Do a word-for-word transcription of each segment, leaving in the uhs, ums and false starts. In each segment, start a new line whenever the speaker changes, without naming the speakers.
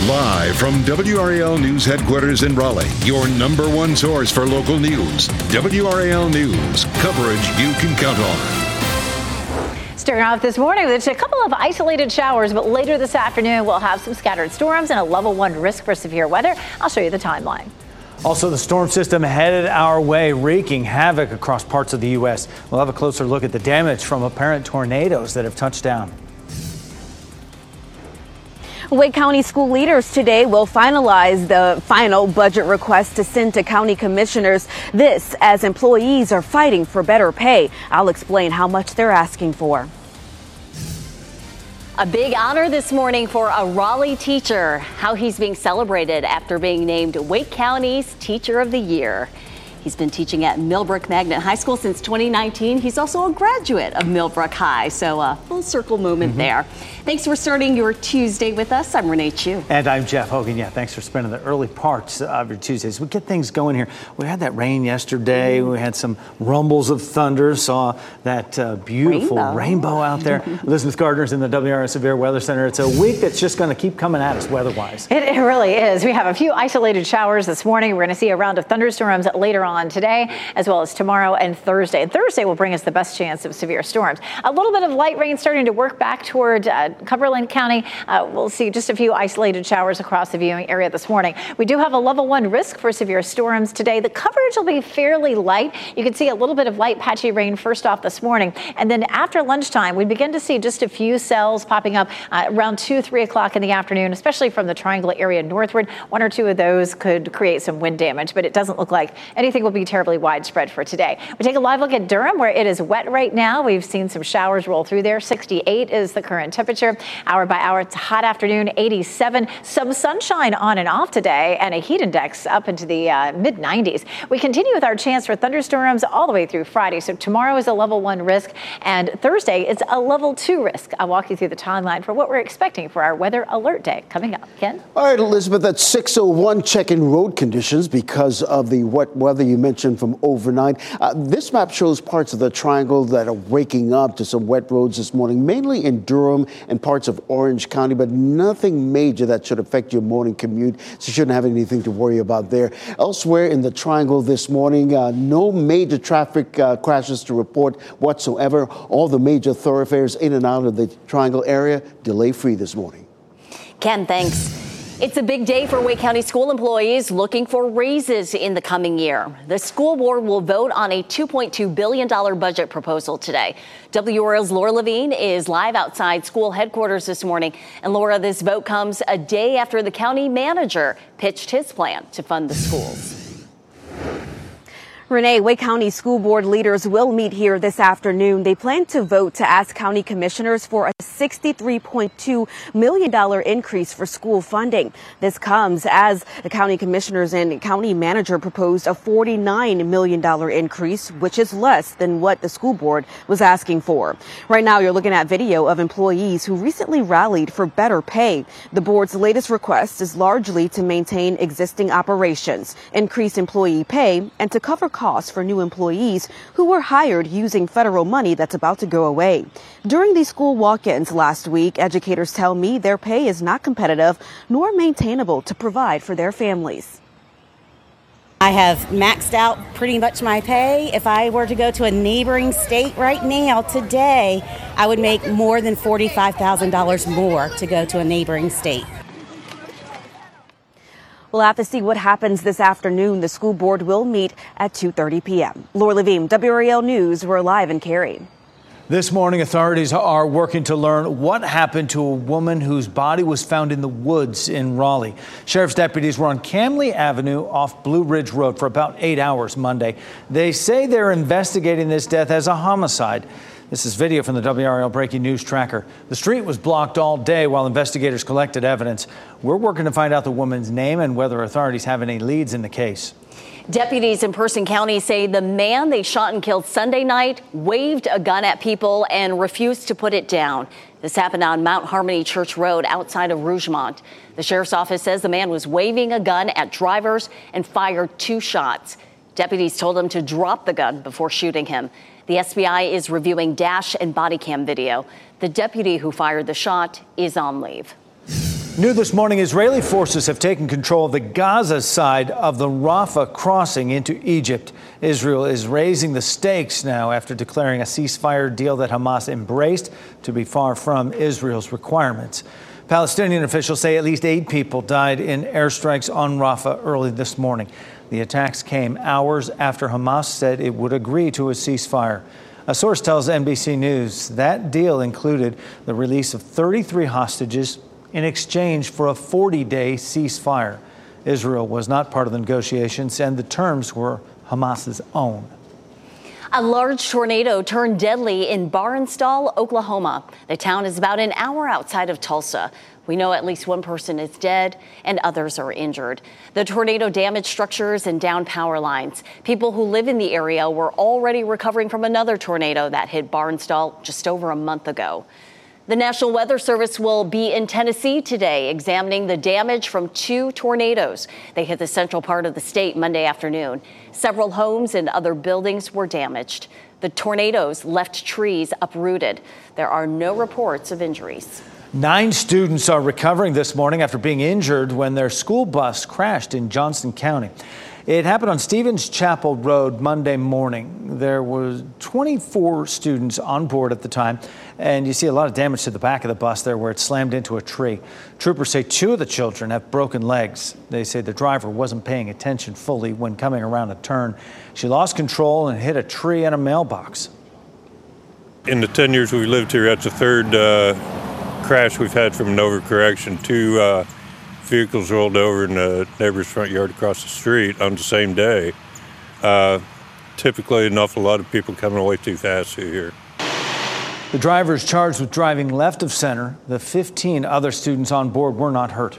Live from W R A L News headquarters in Raleigh, your number one source for local news. W R A L News, coverage you can count on.
Starting off this morning with a couple of isolated showers, but later this afternoon we'll have some scattered storms and a level one risk for severe weather. I'll show you the timeline.
Also, the storm system headed our way, wreaking havoc across parts of the U S. We'll have a closer look at the damage from apparent tornadoes that have touched down.
Wake County school leaders today will finalize the final budget request to send to county commissioners. This as employees are fighting for better pay. I'll explain how much they're asking for.
A big honor this morning for a Raleigh teacher. How he's being celebrated after being named Wake County's Teacher of the Year. He's been teaching at Millbrook Magnet High School since twenty nineteen. He's also a graduate of Millbrook High, so a full circle moment mm-hmm. there. Thanks for starting your Tuesday with us. I'm Renee Chu.
And I'm Jeff Hogan. Yeah, thanks for spending the early parts of your Tuesdays. We get things going here. We had that rain yesterday. Mm-hmm. We had some rumbles of thunder. Saw that uh, beautiful rainbow. rainbow out there. Elizabeth Gardner's in the W R A Severe Weather Center. It's a week that's just going to keep coming at us weather-wise.
It, it really is. We have a few isolated showers this morning. We're going to see a round of thunderstorms later on on today, as well as tomorrow and Thursday. And Thursday will bring us the best chance of severe storms. A little bit of light rain starting to work back toward uh, Cumberland County. Uh, we'll see just a few isolated showers across the viewing area this morning. We do have a level one risk for severe storms today. The coverage will be fairly light. You can see a little bit of light patchy rain first off this morning. And then after lunchtime, we begin to see just a few cells popping up uh, around two, three o'clock in the afternoon, especially from the Triangle area northward. One or two of those could create some wind damage, but it doesn't look like anything will be terribly widespread for today. We take a live look at Durham, where it is wet right now. We've seen some showers roll through there. sixty-eight is the current temperature. Hour by hour, it's a hot afternoon, eighty-seven. Some sunshine on and off today, and a heat index up into the uh, mid nineties. We continue with our chance for thunderstorms all the way through Friday. So tomorrow is a level one risk, and Thursday it's a level two risk. I'll walk you through the timeline for what we're expecting for our weather alert day coming up. Ken?
All right, Elizabeth, at six oh one, checking road conditions because of the wet weather you mentioned from overnight. Uh, this map shows parts of the triangle that are waking up to some wet roads this morning, mainly in Durham and parts of Orange County, but nothing major that should affect your morning commute, so you shouldn't have anything to worry about there. Elsewhere in the triangle this morning, uh, no major traffic uh, crashes to report whatsoever. All the major thoroughfares in and out of the triangle area delay-free this morning.
Ken, thanks. It's a big day for Wake County school employees looking for raises in the coming year. The school board will vote on a two point two billion dollars budget proposal today. W R L's Laura Levine is live outside school headquarters this morning. And Laura, this vote comes a day after the county manager pitched his plan to fund the schools.
Renee, Wake County school board leaders will meet here this afternoon. They plan to vote to ask county commissioners for a sixty-three point two million dollars increase for school funding. This comes as the county commissioners and county manager proposed a forty-nine million dollars increase, which is less than what the school board was asking for. Right now, you're looking at video of employees who recently rallied for better pay. The board's latest request is largely to maintain existing operations, increase employee pay, and to cover costs for new employees who were hired using federal money that's about to go away. During these school walk-ins last week, educators tell me their pay is not competitive nor maintainable to provide for their families.
I have maxed out pretty much my pay. If I were to go to a neighboring state right now, today, I would make more than forty-five thousand dollars more to go to a neighboring state.
We'll have to see what happens this afternoon. The school board will meet at two thirty p.m. Laura Levine, W R A L News. We're live in Cary.
This morning, authorities are working to learn what happened to a woman whose body was found in the woods in Raleigh. Sheriff's deputies were on Camley Avenue off Blue Ridge Road for about eight hours Monday. They say they're investigating this death as a homicide. This is video from the W R L Breaking News Tracker. The street was blocked all day while investigators collected evidence. We're working to find out the woman's name and whether authorities have any leads in the case.
Deputies in Person County say the man they shot and killed Sunday night waved a gun at people and refused to put it down. This happened on Mount Harmony Church Road outside of Rougemont. The sheriff's office says the man was waving a gun at drivers and fired two shots. Deputies told him to drop the gun before shooting him. The S B I is reviewing dash and body cam video. The deputy who fired the shot is on leave.
New this morning, Israeli forces have taken control of the Gaza side of the Rafah crossing into Egypt. Israel is raising the stakes now after declaring a ceasefire deal that Hamas embraced to be far from Israel's requirements. Palestinian officials say at least eight people died in airstrikes on Rafah early this morning. The attacks came hours after Hamas said it would agree to a ceasefire. A source tells N B C News that deal included the release of thirty-three hostages in exchange for a forty-day ceasefire. Israel was not part of the negotiations, and the terms were Hamas's own.
A large tornado turned deadly in Barnsdall, Oklahoma. The town is about an hour outside of Tulsa. We know at least one person is dead and others are injured. The tornado damaged structures and downed power lines. People who live in the area were already recovering from another tornado that hit Barnsdall just over a month ago. The National Weather Service will be in Tennessee today examining the damage from two tornadoes. They hit the central part of the state Monday afternoon. Several homes and other buildings were damaged. The tornadoes left trees uprooted. There are no reports of injuries.
Nine students are recovering this morning after being injured when their school bus crashed in Johnston County. It happened on Stevens Chapel Road Monday morning. There was twenty-four students on board at the time, and you see a lot of damage to the back of the bus there where it slammed into a tree. Troopers say two of the children have broken legs. They say the driver wasn't paying attention fully when coming around a turn. She lost control and hit a tree and a mailbox.
In the ten years we lived here, that's the third uh, crash we've had from an overcorrection. Two uh, vehicles rolled over in the neighbor's front yard across the street on the same day. Uh, typically an awful lot of people coming away too fast through here.
The driver is charged with driving left of center. The fifteen other students on board were not hurt.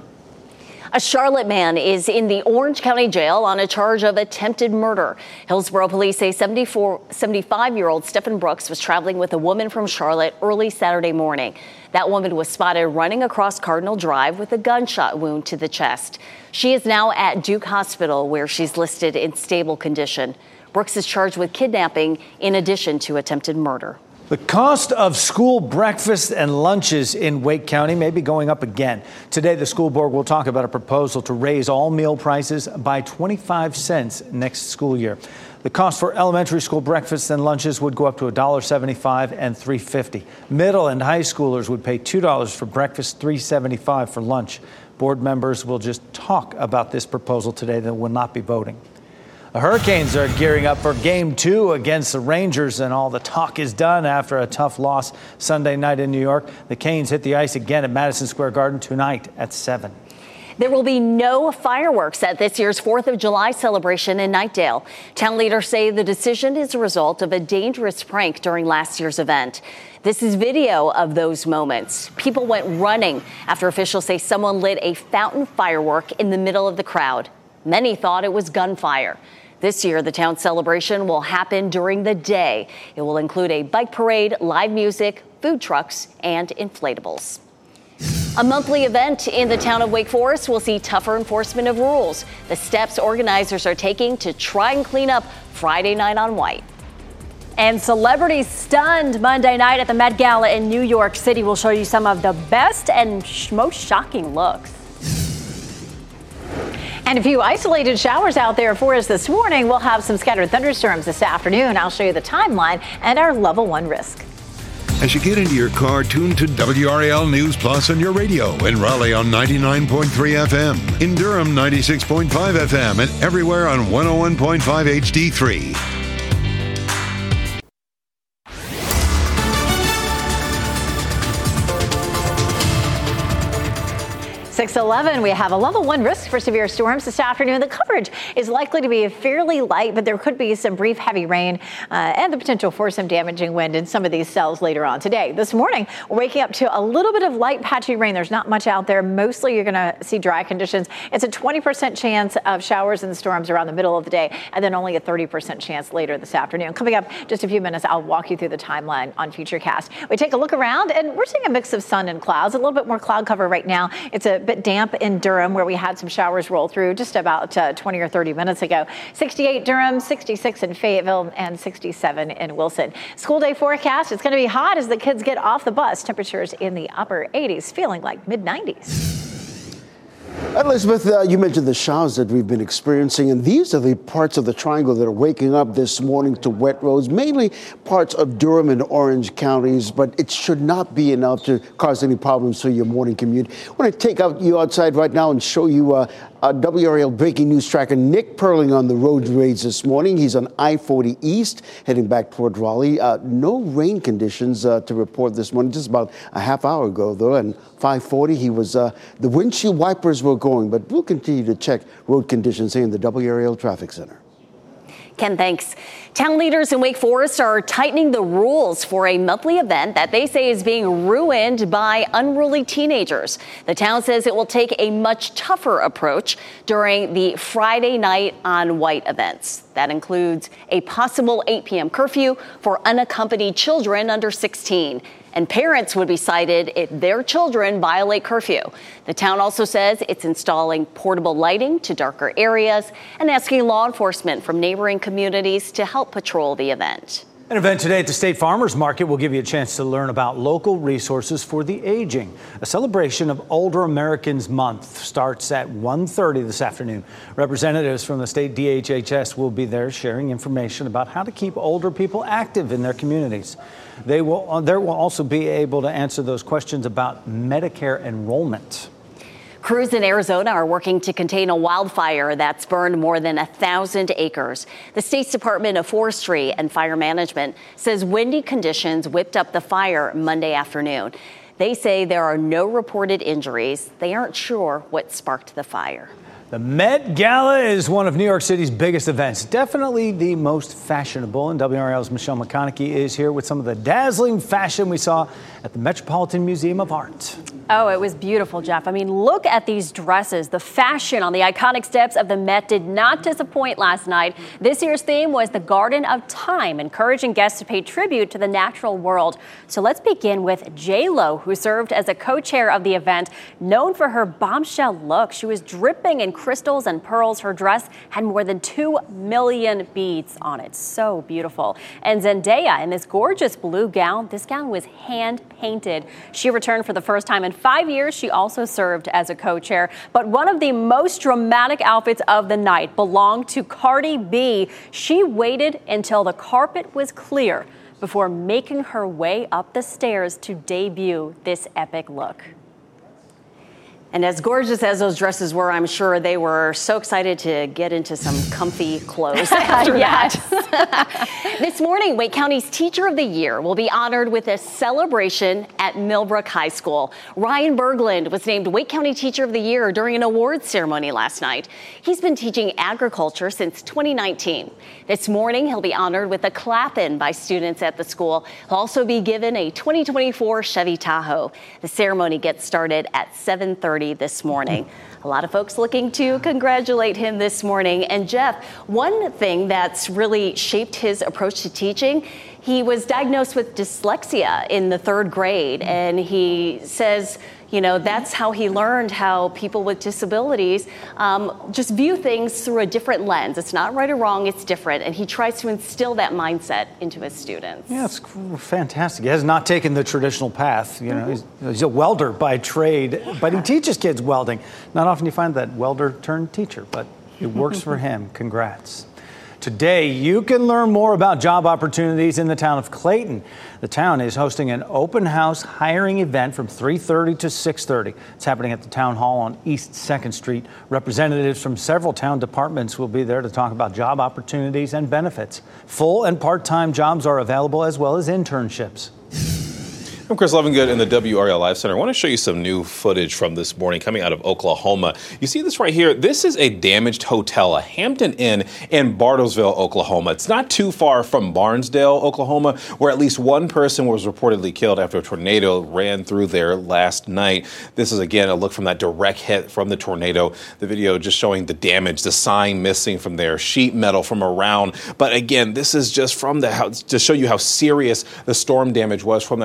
A Charlotte man is in the Orange County Jail on a charge of attempted murder. Hillsborough police say seventy-five-year-old Stephen Brooks was traveling with a woman from Charlotte early Saturday morning. That woman was spotted running across Cardinal Drive with a gunshot wound to the chest. She is now at Duke Hospital, where she's listed in stable condition. Brooks is charged with kidnapping in addition to attempted murder.
The cost of school breakfasts and lunches in Wake County may be going up again. Today, the school board will talk about a proposal to raise all meal prices by twenty-five cents next school year. The cost for elementary school breakfasts and lunches would go up to one dollar seventy-five and three dollars fifty. Middle and high schoolers would pay two dollars for breakfast, three dollars seventy-five for lunch. Board members will just talk about this proposal today. They will not be voting. The Hurricanes are gearing up for game two against the Rangers, and all the talk is done after a tough loss Sunday night in New York. The Canes hit the ice again at Madison Square Garden tonight at seven.
There will be no fireworks at this year's fourth of July celebration in Knightdale. Town leaders say the decision is a result of a dangerous prank during last year's event. This is video of those moments. People went running after officials say someone lit a fountain firework in the middle of the crowd. Many thought it was gunfire. This year, the town celebration will happen during the day. It will include a bike parade, live music, food trucks, and inflatables. A monthly event in the town of Wake Forest will see tougher enforcement of rules. The steps organizers are taking to try and clean up Friday Night on White.
And celebrities stunned Monday night at the Met Gala in New York City. We'll show you some of the best and sh- most shocking looks.
And a few isolated showers out there for us this morning. We'll have some scattered thunderstorms this afternoon. I'll show you the timeline and our level one risk.
As you get into your car, tune to W R A L News Plus on your radio. In Raleigh on ninety-nine point three F M. In Durham, ninety-six point five F M. And everywhere on one oh one point five H D three.
six eleven, we have a level one risk for severe storms this afternoon. The coverage is likely to be fairly light, but there could be some brief heavy rain uh, and the potential for some damaging wind in some of these cells later on today. This morning, we're waking up to a little bit of light patchy rain. There's not much out there. Mostly you're going to see dry conditions. It's a twenty percent chance of showers and storms around the middle of the day, and then only a thirty percent chance later this afternoon. Coming up just a few minutes, I'll walk you through the timeline on Futurecast. We take a look around, and we're seeing a mix of sun and clouds. A little bit more cloud cover right now. It's a bit damp in Durham, where we had some showers roll through just about uh, twenty or thirty minutes ago. sixty-eight Durham, sixty-six in Fayetteville, and sixty-seven in Wilson. School day forecast, it's going to be hot as the kids get off the bus. Temperatures in the upper eighties, feeling like mid nineties.
Elizabeth, uh, you mentioned the showers that we've been experiencing, and these are the parts of the triangle that are waking up this morning to wet roads, mainly parts of Durham and Orange counties, but it should not be enough to cause any problems for your morning commute. I want to take out you outside right now and show you uh, uh, W R L breaking news tracker Nick Perling on the road rage this morning. He's on I forty East, heading back toward Raleigh. Uh, no rain conditions uh, to report this morning, just about a half hour ago, though, and five forty, he was, uh, the windshield wipers were going, but we'll continue to check road conditions here in the W R L Traffic Center.
Ken, thanks. Town leaders in Wake Forest are tightening the rules for a monthly event that they say is being ruined by unruly teenagers. The town says it will take a much tougher approach during the Friday night on White events. That includes a possible eight p.m. curfew for unaccompanied children under sixteen. And parents would be cited if their children violate curfew. The town also says it's installing portable lighting to darker areas and asking law enforcement from neighboring communities to help patrol the event.
An event today at the State Farmers Market will give you a chance to learn about local resources for the aging. A celebration of Older Americans Month starts at one thirty this afternoon. Representatives from the state D H H S will be there sharing information about how to keep older people active in their communities. They will, there will also be able to answer those questions about Medicare enrollment.
Crews in Arizona are working to contain a wildfire that's burned more than a thousand acres. The state's Department of Forestry and Fire Management says windy conditions whipped up the fire Monday afternoon. They say there are no reported injuries. They aren't sure what sparked the fire.
The Met Gala is one of New York City's biggest events, definitely the most fashionable, and W R L's Michelle McConaughey is here with some of the dazzling fashion we saw at the Metropolitan Museum of Art.
Oh, it was beautiful, Jeff. I mean, look at these dresses. The fashion on the iconic steps of the Met did not disappoint last night. This year's theme was the Garden of Time, encouraging guests to pay tribute to the natural world. So let's begin with J Lo, who served as a co-chair of the event. Known for her bombshell look, she was dripping in crystals and pearls. Her dress had more than two million beads on it. So beautiful. And Zendaya in this gorgeous blue gown. This gown was hand painted. She returned for the first time in five years. She also served as a co-chair. But one of the most dramatic outfits of the night belonged to Cardi B. She waited until the carpet was clear before making her way up the stairs to debut this epic look. And as gorgeous as those dresses were, I'm sure they were so excited to get into some comfy clothes after that. This morning, Wake County's Teacher of the Year will be honored with a celebration at Millbrook High School. Ryan Berglund was named Wake County Teacher of the Year during an awards ceremony last night. He's been teaching agriculture since twenty nineteen. This morning, he'll be honored with a clap-in by students at the school. He'll also be given a twenty twenty-four Chevy Tahoe. The ceremony gets started at seven thirty this morning. A lot of folks looking to congratulate him this morning. And Jeff, one thing that's really shaped his approach to teaching, he was diagnosed with dyslexia in the third grade. And he says, you know, that's how he learned how people with disabilities um, just view things through a different lens. It's not right or wrong, it's different. And he tries to instill that mindset into his students.
Yeah, it's fantastic. He has not taken the traditional path. You know, mm-hmm. he's, he's a welder by trade, but he teaches kids welding. Not often you find that welder turned teacher, but it works for him. Congrats. Today, you can learn more about job opportunities in the town of Clayton. The town is hosting an open house hiring event from three thirty to six thirty. It's happening at the town hall on East second Street. Representatives from several town departments will be there to talk about job opportunities and benefits. Full and part-time jobs are available, as well as internships.
I'm Chris Lovingood in the W R L Live Center. I want to show you some new footage from this morning coming out of Oklahoma. You see this right here? This is a damaged hotel, a Hampton Inn in Bartlesville, Oklahoma. It's not too far from Barnesdale, Oklahoma, where at least one person was reportedly killed after a tornado ran through there last night. This is, again, a look from that direct hit from the tornado. The video just showing the damage, the sign missing from there, sheet metal from around. But again, this is just from the house to show you how serious the storm damage was from that tornado that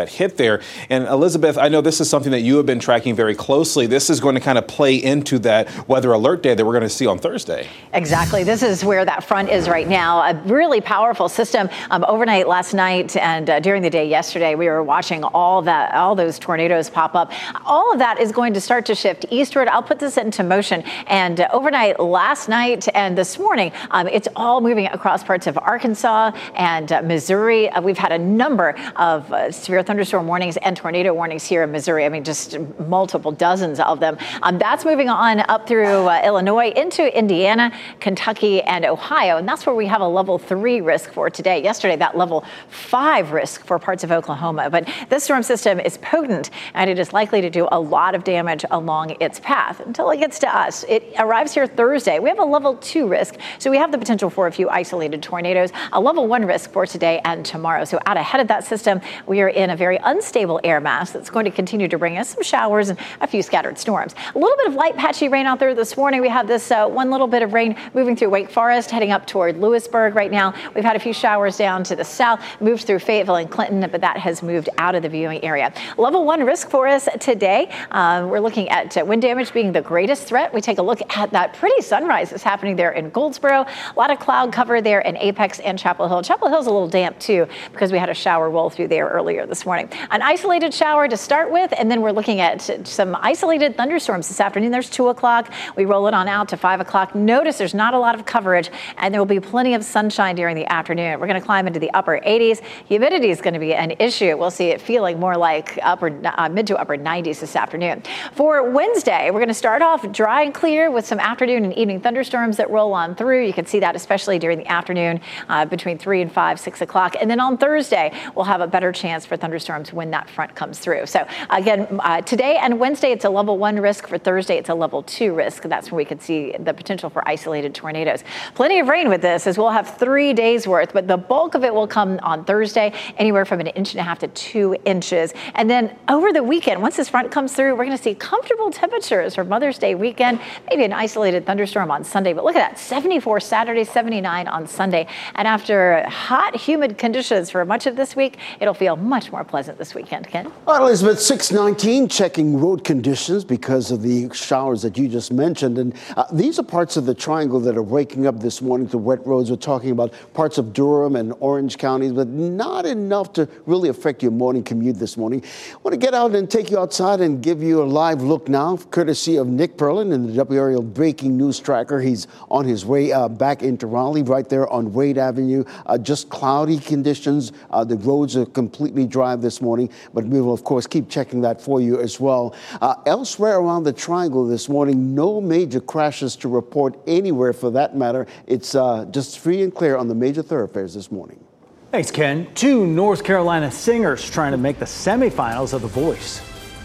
that hit there. And Elizabeth, I know this is something that you have been tracking very closely. This is going to kind of play into that weather alert day that we're going to see on Thursday.
Exactly. This is where that front is right now. A really powerful system. Um, overnight last night and uh, during the day yesterday, we were watching all that, all those tornadoes pop up. All of that is going to start to shift eastward. I'll put this into motion. And uh, overnight last night and this morning, um, it's all moving across parts of Arkansas and uh, Missouri. Uh, we've had a number of uh, severe thunderstorm warnings and tornado warnings here in Missouri. I mean, just multiple dozens of them. Um, that's moving on up through uh, Illinois into Indiana, Kentucky, and Ohio. And that's where we have a level three risk for today. Yesterday, that level five risk for parts of Oklahoma. But this storm system is potent, and it is likely to do a lot of damage along its path until it gets to us. It arrives here Thursday. We have a level two risk, so we have the potential for a few isolated tornadoes, a level one risk for today and tomorrow. So out ahead of that system, we are in a very unstable air mass that's going to continue to bring us some showers and a few scattered storms. A little bit of light patchy rain out there this morning. We have this uh, one little bit of rain moving through Wake Forest, heading up toward Lewisburg right now. We've had a few showers down to the south, moved through Fayetteville and Clinton, but that has moved out of the viewing area. Level one risk for us today. Uh, we're looking at uh, wind damage being the greatest threat. We take a look at that pretty sunrise that's happening there in Goldsboro. A lot of cloud cover there in Apex and Chapel Hill. Chapel Hill's a little damp too because we had a shower roll through there earlier this morning. An isolated shower to start with, and then we're looking at some isolated thunderstorms this afternoon. There's two o'clock. We roll it on out to five o'clock. Notice there's not a lot of coverage, and there will be plenty of sunshine during the afternoon. We're going to climb into the upper eighties. Humidity is going to be an issue. We'll see it feeling more like upper uh, mid to upper nineties this afternoon. For Wednesday, we're going to start off dry and clear with some afternoon and evening thunderstorms that roll on through. You can see that especially during the afternoon uh, between three and five, six o'clock. And then on Thursday, we'll have a better chance for thunderstorms when that front comes through. So again, uh, today and Wednesday, it's a level one risk. For Thursday, it's a level two risk. That's where we could see the potential for isolated tornadoes. Plenty of rain with this, as we'll have three days worth, but the bulk of it will come on Thursday, anywhere from an inch and a half to two inches. And then over the weekend, once this front comes through, we're going to see comfortable temperatures for Mother's Day weekend, maybe an isolated thunderstorm on Sunday. But look at that, seventy-four Saturday, seventy-nine on Sunday. And after hot, humid conditions for much of this week, it'll feel much more pleasant this weekend. Ken?
All right, Elizabeth, six nineteen, checking road conditions because of the showers that you just mentioned. And uh, these are parts of the triangle that are waking up this morning to wet roads. We're talking about parts of Durham and Orange counties, but not enough to really affect your morning commute this morning. I want to get out and take you outside and give you a live look now, courtesy of Nick Perlin in the W R L Breaking News Tracker. He's on his way uh, back into Raleigh, right there on Wade Avenue. Uh, just cloudy conditions. Uh, the roads are completely dry this morning, but we will, of course, keep checking that for you as well. Uh, elsewhere around the triangle this morning, no major crashes to report anywhere for that matter. It's uh, just free and clear on the major thoroughfares this morning.
Thanks, Ken. Two North Carolina singers trying to make the semifinals of The Voice.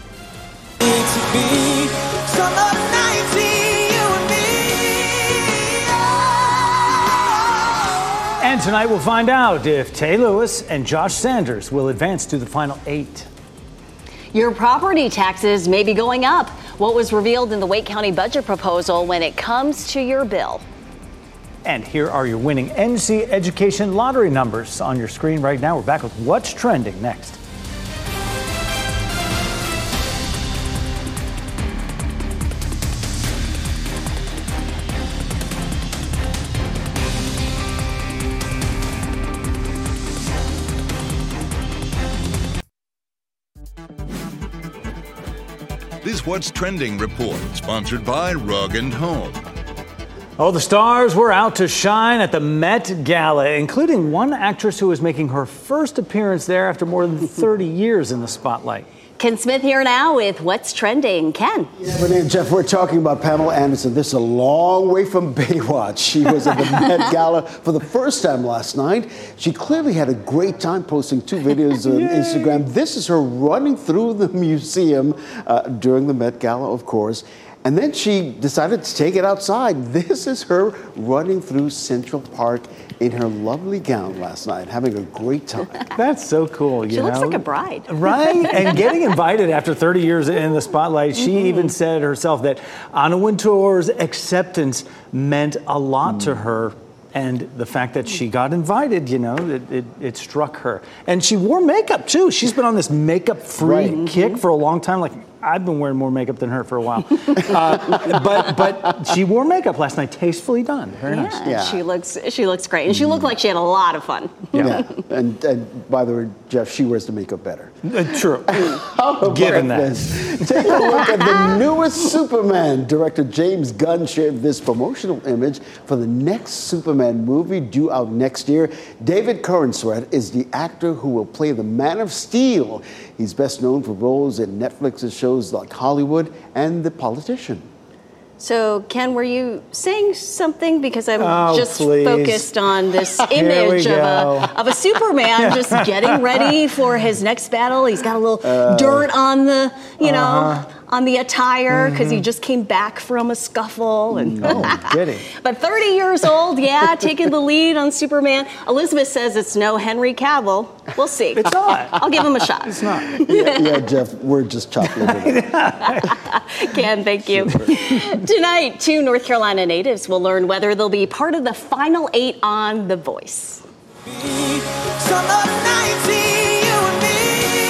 And tonight we'll find out if Tay Lewis and Josh Sanders will advance to the final eight.
Your property taxes may be going up. What was revealed in the Wake County budget proposal when it comes to your bill?
And here are your winning N C Education lottery numbers on your screen right now. We're back with What's Trending next.
This What's Trending report, sponsored by Rug and Home.
Oh, the stars were out to shine at the Met Gala, including one actress who is making her first appearance there after more than thirty years in the spotlight.
Ken Smith here now with What's Trending. Ken.
Yeah, Renee and Jeff, we're talking about Pamela Anderson. This is a long way from Baywatch. She was at the Met Gala for the first time last night. She clearly had a great time posting two videos on Instagram. This is her running through the museum uh, during the Met Gala, of course. And then she decided to take it outside. This is her running through Central Park in her lovely gown last night, having a great time.
That's so cool. You
she
know?
looks like a bride.
Right? And getting invited after thirty years in the spotlight, she mm-hmm. even said herself that Anna Wintour's acceptance meant a lot mm. to her And the fact that she got invited, you know, it, it, it struck her. And she wore makeup, too. She's been on this makeup-free
Right.
kick for a long time. Like, I've been wearing more makeup than her for a while. uh, but but she wore makeup last night, tastefully done. Very
yeah,
nice.
Yeah.
she looks she looks great, and she looked like she had a lot of fun.
Yeah.
Yeah. And, and by the way, Jeff, she wears the makeup better.
Uh, true.
How about
Given that.
this? Take a look at the newest Superman. Director James Gunn shared this promotional image for the next Superman movie due out next year. David Corenswet is the actor who will play the Man of Steel. He's best known for roles in Netflix's shows like Hollywood and The Politician.
So, Ken, were you saying something? Because I'm
Oh,
just
please.
focused on this
Here we
image of
go.
a, of a Superman just getting ready for his next battle. He's got a little dirt on the, you know,
Uh-huh.
on the attire because he just came back from a scuffle. And
Oh, did he?
But thirty years old, yeah, taking the lead on Superman. Elizabeth says it's no Henry Cavill. We'll see.
It's not.
I'll give him a shot.
It's not.
Yeah, yeah, Jeff, we're just chopping it.
Ken, thank you. Tonight, two North Carolina natives will learn whether they'll be part of the final eight on The Voice.
Summer nineteen, you and me.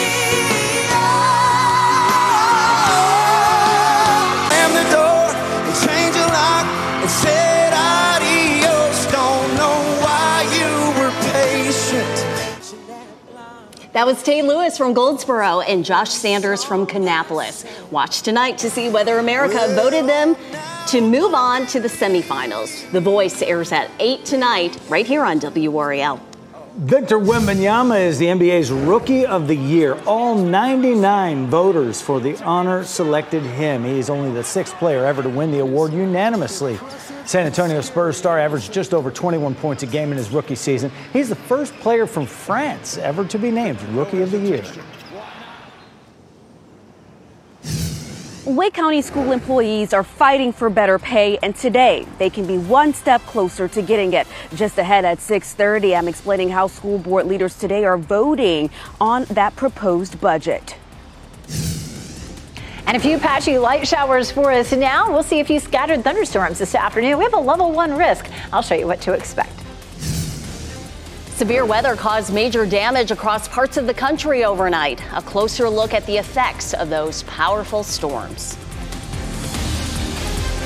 Slam the door and change the lock and said adios. Don't know why you were patient.
That was Tay Lewis from Goldsboro and Josh Sanders from Kannapolis. Watch tonight to see whether America voted them to move on to the semifinals. The Voice airs at eight tonight, right here on W R A L.
Victor Wembanyama is the N B A's Rookie of the Year. All ninety-nine voters for the honor selected him. He is only the sixth player ever to win the award unanimously. San Antonio Spurs star averaged just over twenty-one points a game in his rookie season. He's the first player from France ever to be named Rookie of the Year.
Wake County school employees are fighting for better pay, and today they can be one step closer to getting it. Just ahead at six thirty, I'm explaining how school board leaders today are voting on that proposed budget.
And a few patchy light showers for us now. We'll see a few scattered thunderstorms this afternoon. We have a level one risk. I'll show you what to expect.
Severe weather caused major damage across parts of the country overnight. A closer look at the effects of those powerful storms.